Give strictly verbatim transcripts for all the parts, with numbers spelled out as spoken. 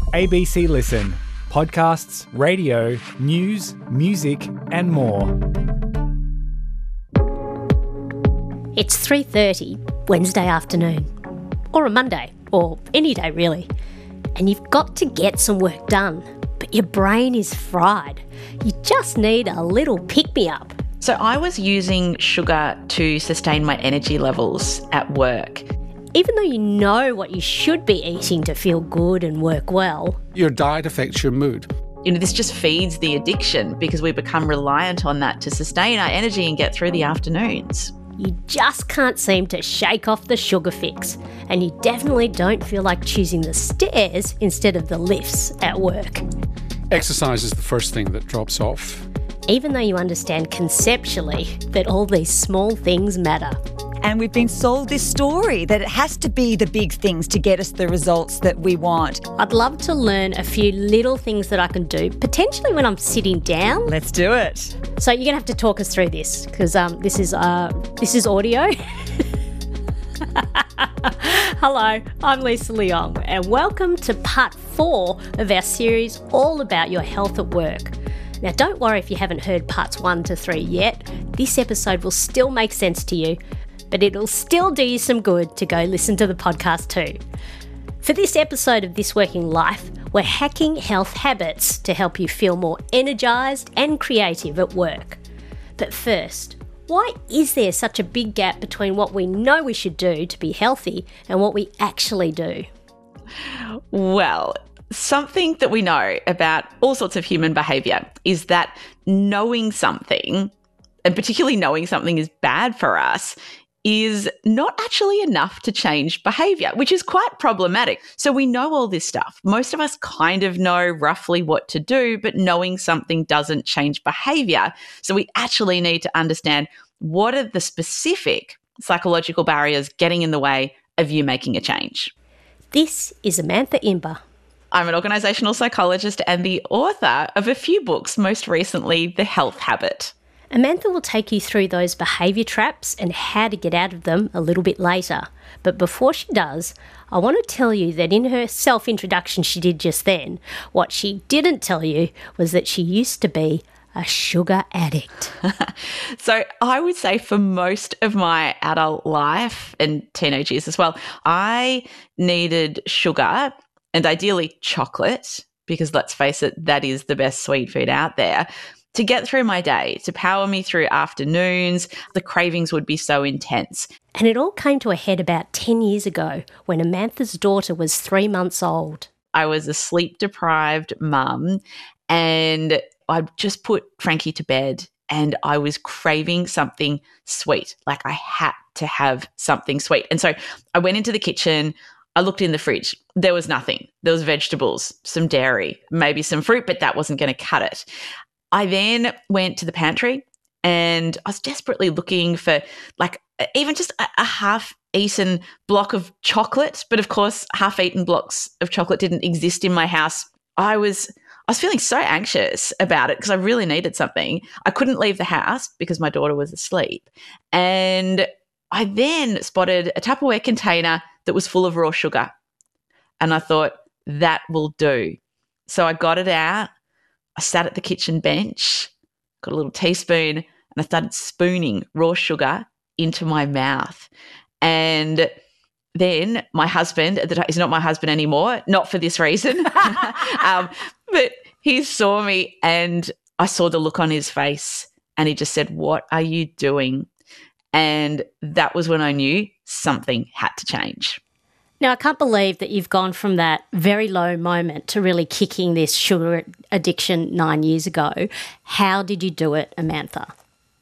A B C Listen. Podcasts, radio, news, music and more. It's three thirty, Wednesday afternoon. Or a Monday, or any day really. And you've got to get some work done, but your brain is fried. You just need a little pick-me-up. So I was using sugar to sustain my energy levels at work. Even though you know what you should be eating to feel good and work well. Your diet affects your mood. You know, this just feeds the addiction because we become reliant on that to sustain our energy and get through the afternoons. You just can't seem to shake off the sugar fix, and you definitely don't feel like choosing the stairs instead of the lifts at work. Exercise is the first thing that drops off. Even though you understand conceptually that all these small things matter. And we've been sold this story that it has to be the big things to get us the results that we want. I'd love to learn a few little things that I can do, potentially when I'm sitting down. Let's do it. So you're going to have to talk us through this because um, this is uh, this is audio. Hello, I'm Lisa Leong and welcome to part four of our series all about your health at work. Now don't worry if you haven't heard parts one to three yet. This episode will still make sense to you, but it'll still do you some good to go listen to the podcast too. For this episode of This Working Life, we're hacking health habits to help you feel more energised and creative at work. But first, why is there such a big gap between what we know we should do to be healthy and what we actually do? Well, something that we know about all sorts of human behaviour is that knowing something, and particularly knowing something is bad for us, is not actually enough to change behaviour, which is quite problematic. So we know all this stuff. Most of us kind of know roughly what to do, but knowing something doesn't change behaviour. So we actually need to understand what are the specific psychological barriers getting in the way of you making a change. This is Amantha Imber. I'm an organisational psychologist and the author of a few books, most recently The Health Habit. Amantha will take you through those behaviour traps and how to get out of them a little bit later. But before she does, I want to tell you that in her self-introduction she did just then, what she didn't tell you was that she used to be a sugar addict. So I would say for most of my adult life and teenage years as well, I needed sugar and ideally chocolate, because let's face it, that is the best sweet food out there, to get through my day, to power me through afternoons. The cravings would be so intense. And it all came to a head about ten years ago when Amantha's daughter was three months old. I was a sleep-deprived mum and I'd just put Frankie to bed and I was craving something sweet. Like I had to have something sweet. And so I went into the kitchen, I looked in the fridge. There was nothing. There was vegetables, some dairy, maybe some fruit, but that wasn't going to cut it. I then went to the pantry and I was desperately looking for like even just a, a half-eaten block of chocolate. But of course, half-eaten blocks of chocolate didn't exist in my house. I was I was feeling so anxious about it because I really needed something. I couldn't leave the house because my daughter was asleep. And I then spotted a Tupperware container that was full of raw sugar. And I thought, that will do. So I got it out. I sat at the kitchen bench, got a little teaspoon, and I started spooning raw sugar into my mouth. And then my husband, he's not my husband anymore, not for this reason, um, but he saw me and I saw the look on his face and he just said, "What are you doing?" And that was when I knew something had to change. Now, I can't believe that you've gone from that very low moment to really kicking this sugar addiction nine years ago. How did you do it, Amantha?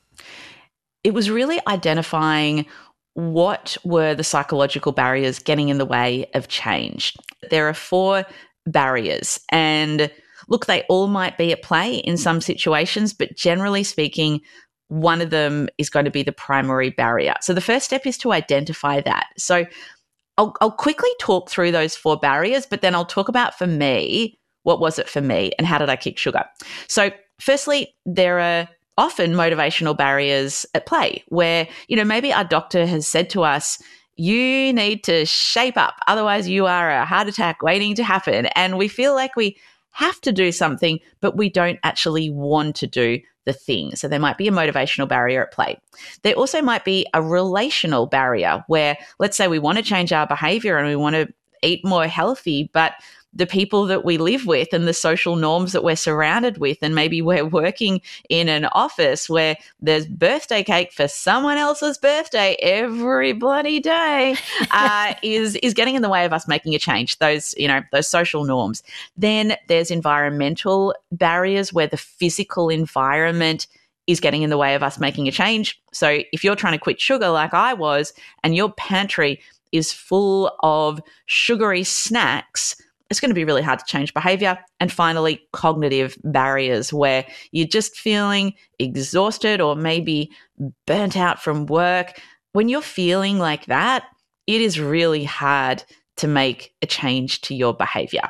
It was really identifying what were the psychological barriers getting in the way of change. There are four barriers and look, they all might be at play in some situations, but generally speaking, one of them is going to be the primary barrier. So the first step is to identify that. So I'll, I'll quickly talk through those four barriers, but then I'll talk about for me, what was it for me and how did I kick sugar? So firstly, there are often motivational barriers at play where, you know, maybe our doctor has said to us, you need to shape up. Otherwise, you are a heart attack waiting to happen. And we feel like we have to do something, but we don't actually want to do the thing. So there might be a motivational barrier at play. There also might be a relational barrier where, let's say we want to change our behavior and we want to eat more healthy, but the people that we live with and the social norms that we're surrounded with, and maybe we're working in an office where there's birthday cake for someone else's birthday every bloody day, uh, is is getting in the way of us making a change. Those, you know, those social norms. Then there's environmental barriers where the physical environment is getting in the way of us making a change. So if you're trying to quit sugar like I was, and your pantry is full of sugary snacks, it's going to be really hard to change behavior. And finally, cognitive barriers where you're just feeling exhausted or maybe burnt out from work. When you're feeling like that, it is really hard to make a change to your behavior.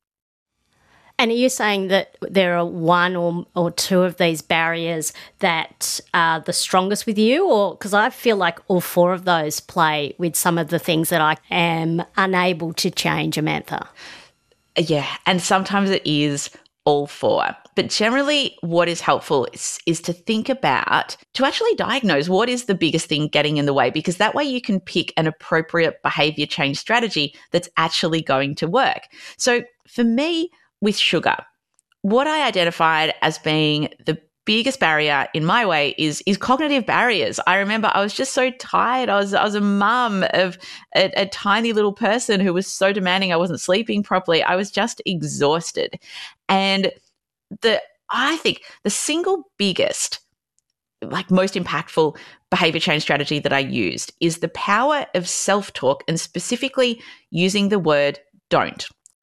And are you saying that there are one or, or two of these barriers that are the strongest with you? Or because I feel like all four of those play with some of the things that I am unable to change, Amantha. Yeah, and sometimes it is all four. But generally what is helpful is, is to think about, to actually diagnose what is the biggest thing getting in the way, because that way you can pick an appropriate behavior change strategy that's actually going to work. So for me, with sugar, what I identified as being the biggest barrier in my way is is cognitive barriers. I remember I was just so tired. I was I was a mum of a, a tiny little person who was so demanding. I wasn't sleeping properly. I was just exhausted. And the I think the single biggest, like most impactful behavior change strategy that I used is the power of self-talk, and specifically using the word don't.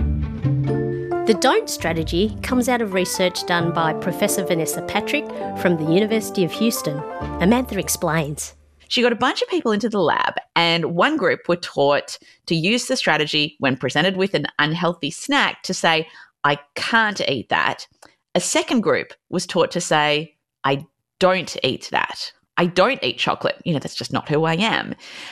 The DON'T strategy comes out of research done by Professor Vanessa Patrick from the University of Houston. Amantha explains. She got a bunch of people into the lab, and one group were taught to use the strategy when presented with an unhealthy snack to say, I can't eat that. A second group was taught to say, I don't eat that. I don't eat chocolate. You know, that's just not who I am.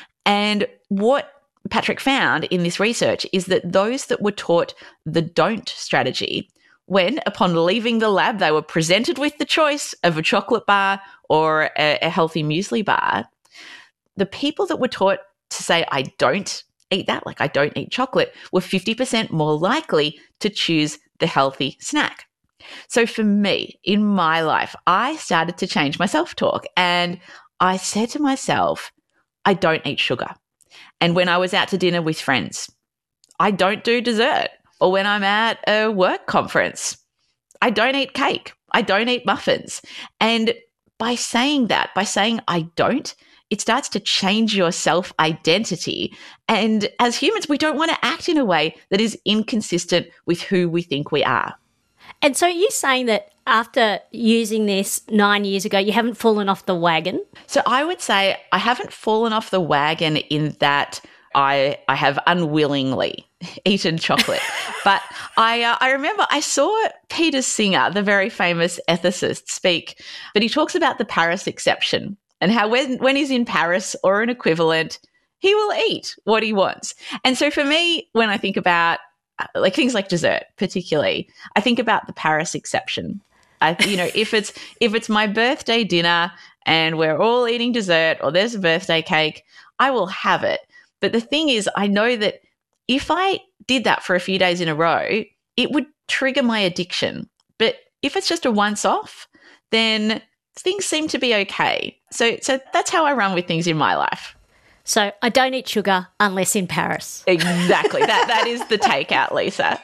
And what Patrick found in this research is that those that were taught the don't strategy, when upon leaving the lab they were presented with the choice of a chocolate bar or a, a healthy muesli bar, the people that were taught to say I don't eat that, like I don't eat chocolate, were fifty percent more likely to choose the healthy snack. So for me, in my life, I started to change my self-talk, and I said to myself, I don't eat sugar. And when I was out to dinner with friends, I don't do dessert. Or when I'm at a work conference, I don't eat cake. I don't eat muffins. And by saying that, by saying I don't, it starts to change your self-identity. And as humans, we don't want to act in a way that is inconsistent with who we think we are. And so you're saying that after using this nine years ago, you haven't fallen off the wagon? So I would say I haven't fallen off the wagon in that I I have unwillingly eaten chocolate. But I uh, I remember I saw Peter Singer, the very famous ethicist, speak, but he talks about the Paris exception and how when, when he's in Paris or an equivalent, he will eat what he wants. And so for me, when I think about like things like dessert particularly, I think about the Paris exception. I, you know, if it's if it's my birthday dinner and we're all eating dessert or there's a birthday cake, I will have it. But the thing is, I know that if I did that for a few days in a row, it would trigger my addiction. But if it's just a once off, then things seem to be okay. So so that's how I run with things in my life. So I don't eat sugar unless in Paris. Exactly. that That is the takeout, Lisa.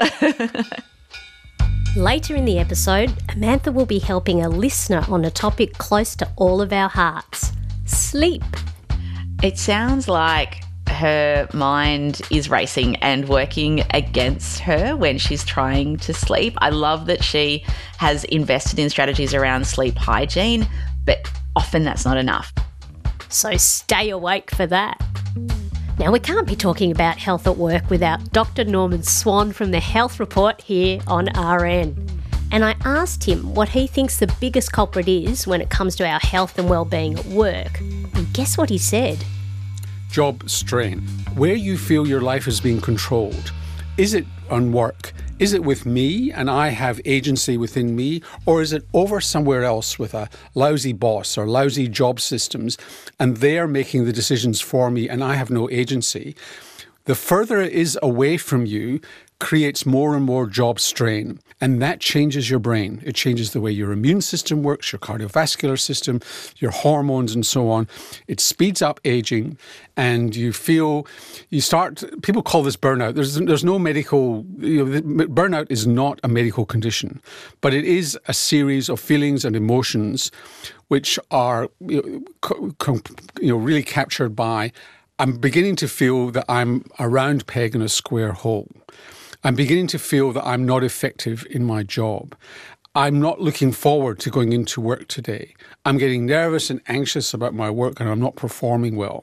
Later in the episode, Amantha will be helping a listener on a topic close to all of our hearts, sleep. It sounds like her mind is racing and working against her when she's trying to sleep. I love that she has invested in strategies around sleep hygiene, but often that's not enough. So stay awake for that. Now, we can't be talking about health at work without Doctor Norman Swan from the Health Report here on R N. And I asked him what he thinks the biggest culprit is when it comes to our health and well-being at work. And guess what he said? Job strain. Where you feel your life is being controlled. Is it on work? Is it with me and I have agency within me? Or is it over somewhere else with a lousy boss or lousy job systems and they're making the decisions for me and I have no agency? The further it is away from you creates more and more job strain, and that changes your brain. It changes the way your immune system works, your cardiovascular system, your hormones and so on. It speeds up aging and you feel, you start, people call this burnout. There's there's no medical, you know, burnout is not a medical condition, but it is a series of feelings and emotions which are you know, you know really captured by, I'm beginning to feel that I'm a round peg in a square hole. I'm beginning to feel that I'm not effective in my job. I'm not looking forward to going into work today. I'm getting nervous and anxious about my work and I'm not performing well.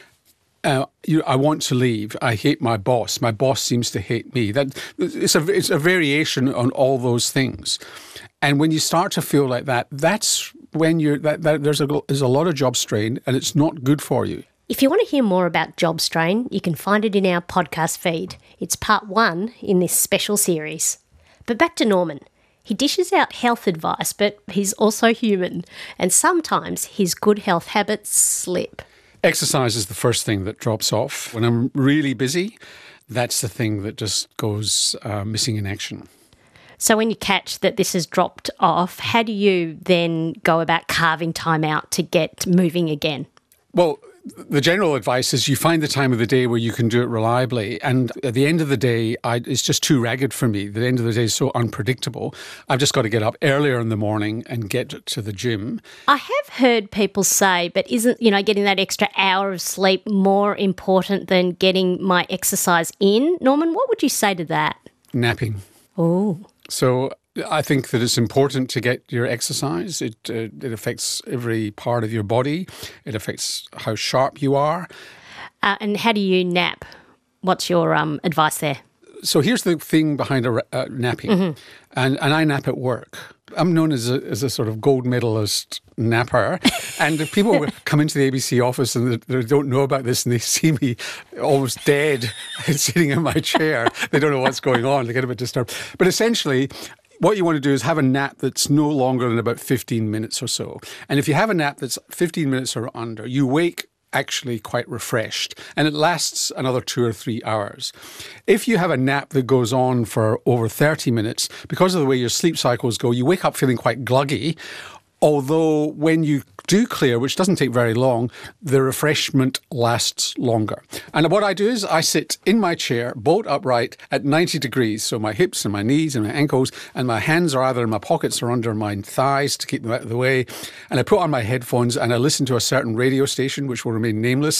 Uh, you, I want to leave. I hate my boss. My boss seems to hate me. That it's a it's a variation on all those things. And when you start to feel like that, that's when you're that, that there's a there's a lot of job strain and it's not good for you. If you want to hear more about job strain, you can find it in our podcast feed. It's part one in this special series. But back to Norman. He dishes out health advice, but he's also human, and sometimes his good health habits slip. Exercise is the first thing that drops off. When I'm really busy, that's the thing that just goes uh, missing in action. So when you catch that this has dropped off, how do you then go about carving time out to get moving again? Well, the general advice is you find the time of the day where you can do it reliably. And at the end of the day, I, it's just too ragged for me. The end of the day is so unpredictable. I've just got to get up earlier in the morning and get to the gym. I have heard people say, but isn't, you know, getting that extra hour of sleep more important than getting my exercise in? Norman, what would you say to that? Napping. Oh. So I think that it's important to get your exercise. It uh, it affects every part of your body. It affects how sharp you are. Uh, and how do you nap? What's your um, advice there? So here's the thing behind a, uh, napping, mm-hmm. and and I nap at work. I'm known as a, as a sort of gold medalist napper, and if people come into the A B C office and they, they don't know about this and they see me almost dead sitting in my chair, they don't know what's going on. They get a bit disturbed. But essentially, what you want to do is have a nap that's no longer than about fifteen minutes or so. And if you have a nap that's fifteen minutes or under, you wake actually quite refreshed, and it lasts another two or three hours. If you have a nap that goes on for over thirty minutes, because of the way your sleep cycles go, you wake up feeling quite gluggy, although when you do clear, which doesn't take very long, the refreshment lasts longer. And what I do is I sit in my chair, bolt upright at ninety degrees, so my hips and my knees and my ankles, and my hands are either in my pockets or under my thighs to keep them out of the way. And I put on my headphones and I listen to a certain radio station, which will remain nameless,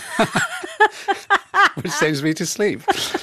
which sends me to sleep.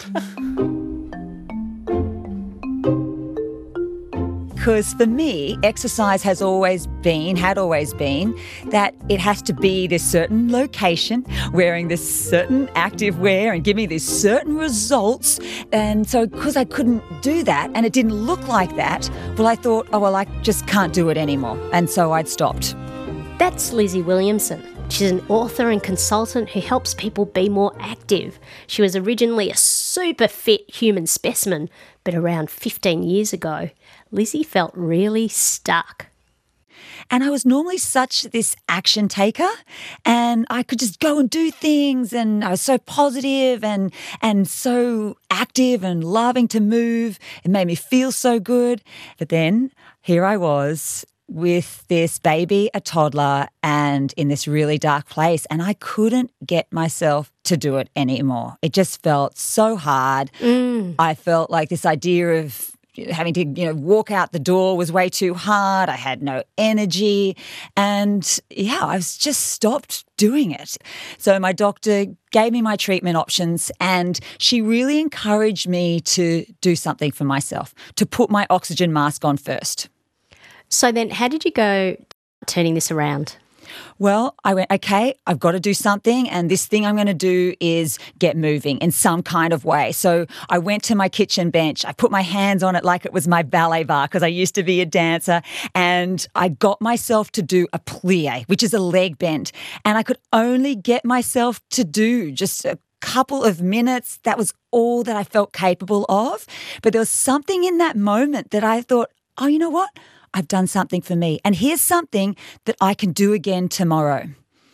Because for me, exercise has always been, had always been, that it has to be this certain location, wearing this certain active wear and give me these certain results. And so because I couldn't do that and it didn't look like that, well, I thought, oh, well, I just can't do it anymore. And so I'd stopped. That's Lizzie Williamson. She's an author and consultant who helps people be more active. She was originally a super fit human specimen, but around fifteen years ago, Lizzie felt really stuck. And I was normally such this action taker, and I could just go and do things, and I was so positive and and so active and loving to move. It made me feel so good. But then here I was with this baby, a toddler, and in this really dark place, and I couldn't get myself to do it anymore. It just felt so hard. Mm. I felt like this idea of having to, you know, walk out the door was way too hard. I had no energy. And yeah, I was just stopped doing it. So my doctor gave me my treatment options, and she really encouraged me to do something for myself, to put my oxygen mask on first. So then how did you go turning this around? Well, I went, okay, I've got to do something, and this thing I'm going to do is get moving in some kind of way. So I went to my kitchen bench. I put my hands on it like it was my ballet bar because I used to be a dancer, and I got myself to do a plie, which is a leg bend, and I could only get myself to do just a couple of minutes. That was all that I felt capable of. But there was something in that moment that I thought, oh, you know what? I've done something for me. And here's something that I can do again tomorrow.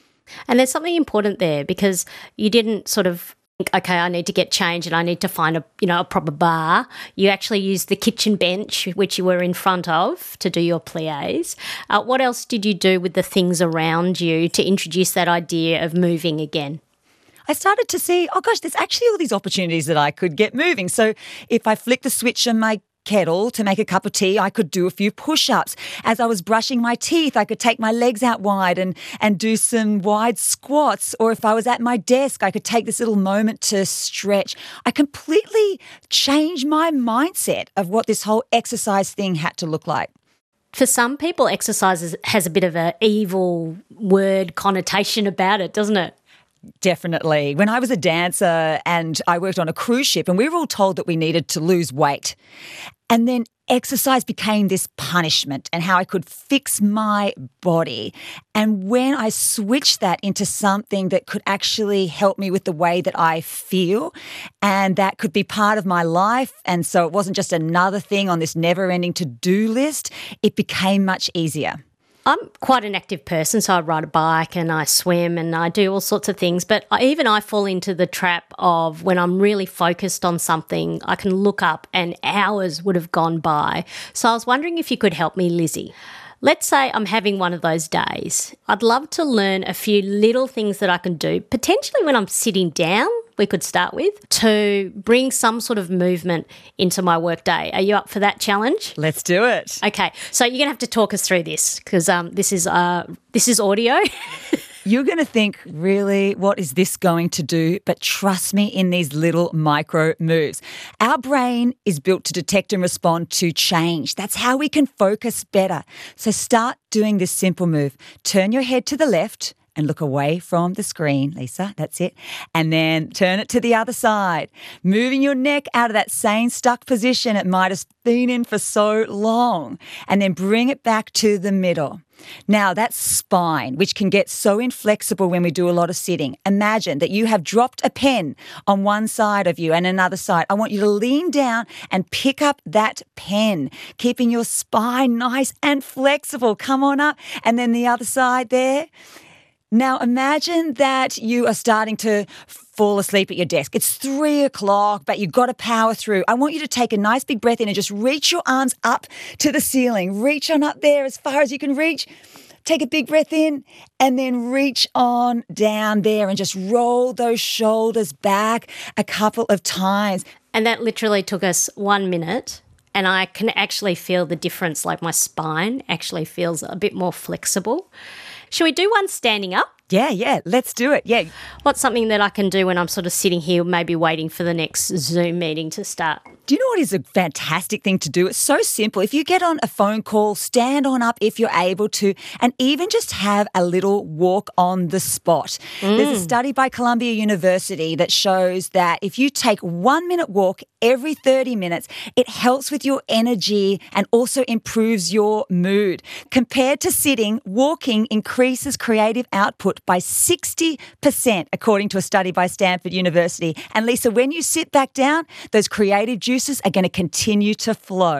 And there's something important there because you didn't sort of think, okay, I need to get changed and I need to find a, you know, a proper bar. You actually used the kitchen bench, which you were in front of, to do your plies. Uh, what else did you do with the things around you to introduce that idea of moving again? I started to see, oh gosh, there's actually all these opportunities that I could get moving. So if I flick the switch on my kettle to make a cup of tea, I could do a few push-ups. As I was brushing my teeth, I could take my legs out wide and, and do some wide squats. Or if I was at my desk, I could take this little moment to stretch. I completely changed my mindset of what this whole exercise thing had to look like. For some people, exercise has a bit of an evil word connotation about it, doesn't it? Definitely. When I was a dancer and I worked on a cruise ship, and we were all told that we needed to lose weight. And then exercise became this punishment and how I could fix my body. And when I switched that into something that could actually help me with the way that I feel, and that could be part of my life, and so it wasn't just another thing on this never-ending to-do list, it became much easier. I'm quite an active person, so I ride a bike and I swim and I do all sorts of things. But I, even I fall into the trap of when I'm really focused on something, I can look up and hours would have gone by. So I was wondering if you could help me, Lizzie. Let's say I'm having one of those days. I'd love to learn a few little things that I can do, potentially when I'm sitting down, we could start with, to bring some sort of movement into my workday. Are you up for that challenge? Let's do it. Okay, so you're going to have to talk us through this because um, this is uh, this is audio. You're going to think, really, what is this going to do? But trust me in these little micro moves. Our brain is built to detect and respond to change. That's how we can focus better. So start doing this simple move. Turn your head to the left and look away from the screen, Lisa. That's it. And then turn it to the other side, moving your neck out of that same stuck position it might have been in for so long, and then bring it back to the middle. Now, that spine, which can get so inflexible when we do a lot of sitting. Imagine that you have dropped a pen on one side of you and another side. I want you to lean down and pick up that pen, keeping your spine nice and flexible. Come on up. And then the other side there. Now, imagine that you are starting to fall asleep at your desk. It's three o'clock, but you've got to power through. I want you to take a nice big breath in and just reach your arms up to the ceiling. Reach on up there as far as you can reach. Take a big breath in and then reach on down there and just roll those shoulders back a couple of times. And that literally took us one minute. And I can actually feel the difference, like my spine actually feels a bit more flexible. Should we do one standing up? Yeah, yeah, let's do it. Yeah. What's something that I can do when I'm sort of sitting here, maybe waiting for the next Zoom meeting to start? Do you know what is a fantastic thing to do? It's so simple. If you get on a phone call, stand on up if you're able to, and even just have a little walk on the spot. Mm. There's a study by Columbia University that shows that if you take one minute walk every thirty minutes, it helps with your energy and also improves your mood. Compared to sitting, walking increases creative output by sixty percent, according to a study by Stanford University. And Lisa, when you sit back down, those creative juices are going to continue to flow.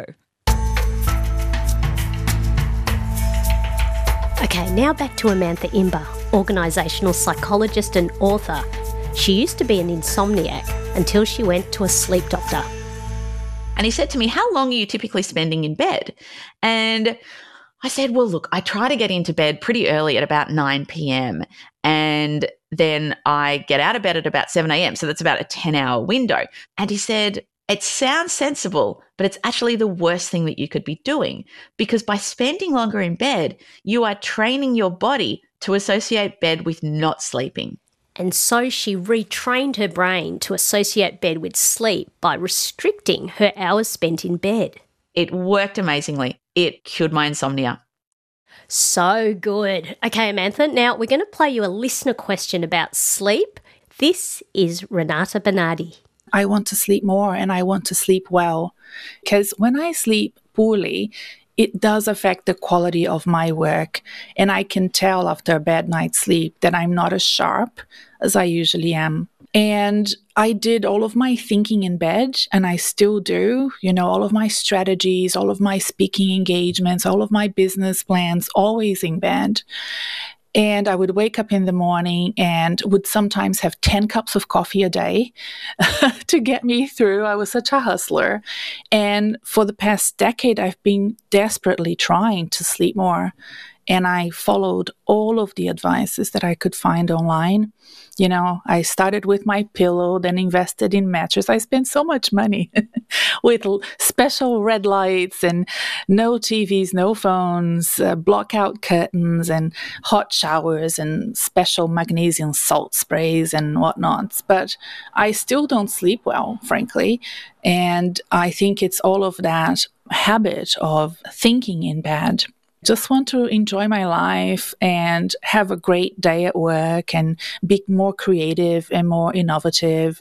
Okay, now back to Amantha Imber, organisational psychologist and author. She used to be an insomniac until she went to a sleep doctor. And he said to me, how long are you typically spending in bed? And I said, well, look, I try to get into bed pretty early at about nine p.m. and then I get out of bed at about seven a.m. So that's about a ten-hour window. And he said, it sounds sensible, but it's actually the worst thing that you could be doing, because by spending longer in bed, you are training your body to associate bed with not sleeping. And so she retrained her brain to associate bed with sleep by restricting her hours spent in bed. It worked amazingly. It cured my insomnia. So good. Okay, Amantha, now we're going to play you a listener question about sleep. This is Renata Bernardi. I want to sleep more and I want to sleep well, because when I sleep poorly, it does affect the quality of my work. And I can tell after a bad night's sleep that I'm not as sharp as I usually am. And I did all of my thinking in bed, and I still do, you know, all of my strategies, all of my speaking engagements, all of my business plans, always in bed. And I would wake up in the morning and would sometimes have ten cups of coffee a day to get me through. I was such a hustler. And for the past decade, I've been desperately trying to sleep more. And I followed all of the advices that I could find online. You know, I started with my pillow, then invested in mattress. I spent so much money with special red lights and no T Vs, no phones, uh, block-out curtains and hot showers and special magnesium salt sprays and whatnot. But I still don't sleep well, frankly. And I think it's all of that habit of thinking in bed. Just want to enjoy my life and have a great day at work and be more creative and more innovative.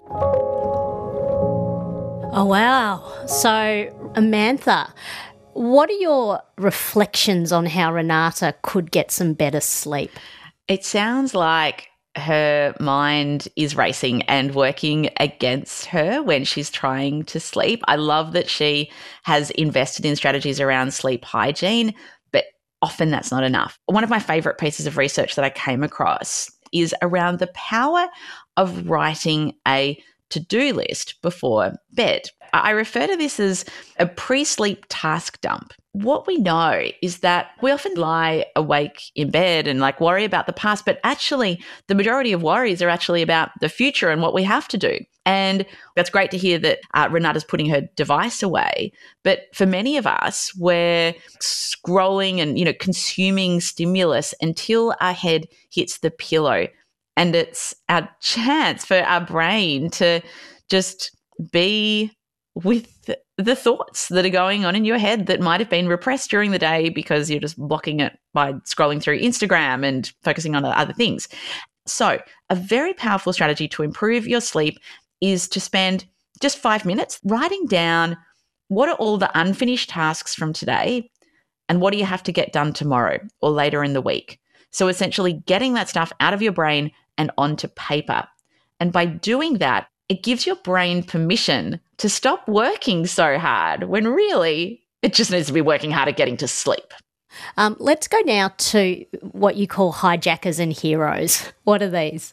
Oh, wow. So, Amantha, what are your reflections on how Renata could get some better sleep? It sounds like her mind is racing and working against her when she's trying to sleep. I love that she has invested in strategies around sleep hygiene, but often that's not enough. One of my favorite pieces of research that I came across is around the power of writing a to-do list before bed. I refer to this as a pre-sleep task dump. What we know is that we often lie awake in bed and like worry about the past, but actually the majority of worries are actually about the future and what we have to do. And that's great to hear that uh, Renata's putting her device away. But for many of us, we're scrolling and, you know, consuming stimulus until our head hits the pillow. And it's our chance for our brain to just be with the thoughts that are going on in your head that might have been repressed during the day because you're just blocking it by scrolling through Instagram and focusing on other things. So a very powerful strategy to improve your sleep is to spend just five minutes writing down what are all the unfinished tasks from today and what do you have to get done tomorrow or later in the week. So essentially getting that stuff out of your brain and onto paper. And by doing that, it gives your brain permission to stop working so hard when really it just needs to be working hard at getting to sleep. Um, let's go now to what you call hijackers and heroes. What are these?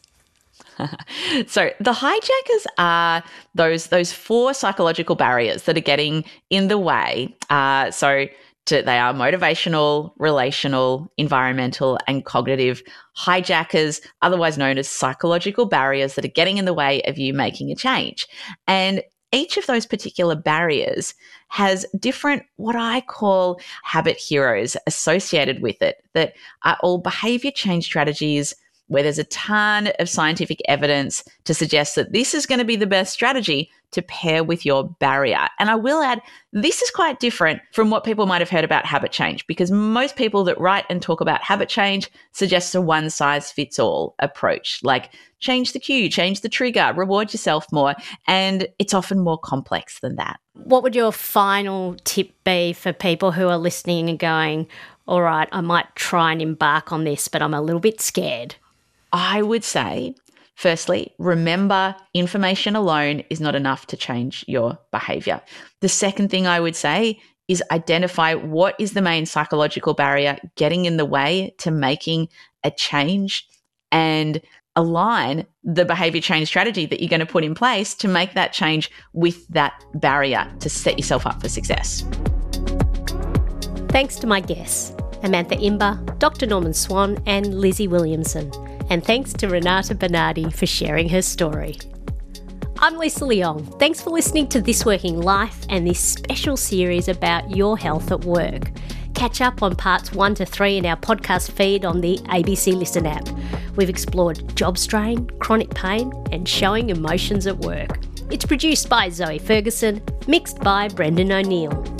So the hijackers are those those four psychological barriers that are getting in the way. Uh, so to, they are motivational, relational, environmental, and cognitive hijackers, otherwise known as psychological barriers that are getting in the way of you making a change. And each of those particular barriers has different, what I call habit heroes associated with it, that are all behavior change strategies where there's a ton of scientific evidence to suggest that this is going to be the best strategy to pair with your barrier. And I will add, this is quite different from what people might have heard about habit change, because most people that write and talk about habit change suggest a one-size-fits-all approach, like change the cue, change the trigger, reward yourself more, and it's often more complex than that. What would your final tip be for people who are listening and going, all right, I might try and embark on this, but I'm a little bit scared? I would say, firstly, remember information alone is not enough to change your behavior. The second thing I would say is identify what is the main psychological barrier getting in the way to making a change, and align the behavior change strategy that you're going to put in place to make that change with that barrier to set yourself up for success. Thanks to my guests, Amantha Imber, Doctor Norman Swan, and Lizzie Williamson. And thanks to Renata Bernardi for sharing her story. I'm Lisa Leong. Thanks for listening to This Working Life and this special series about your health at work. Catch up on parts one to three in our podcast feed on the A B C Listen app. We've explored job strain, chronic pain, and showing emotions at work. It's produced by Zoe Ferguson, mixed by Brendan O'Neill.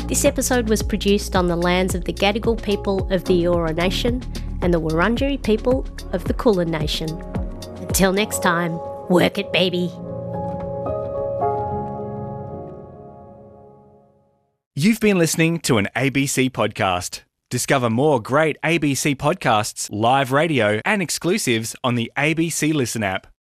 This episode was produced on the lands of the Gadigal people of the Eora Nation and the Wurundjeri people of the Kulin Nation. Until next time, work it, baby. You've been listening to an A B C podcast. Discover more great A B C podcasts, live radio, and exclusives on the A B C Listen app.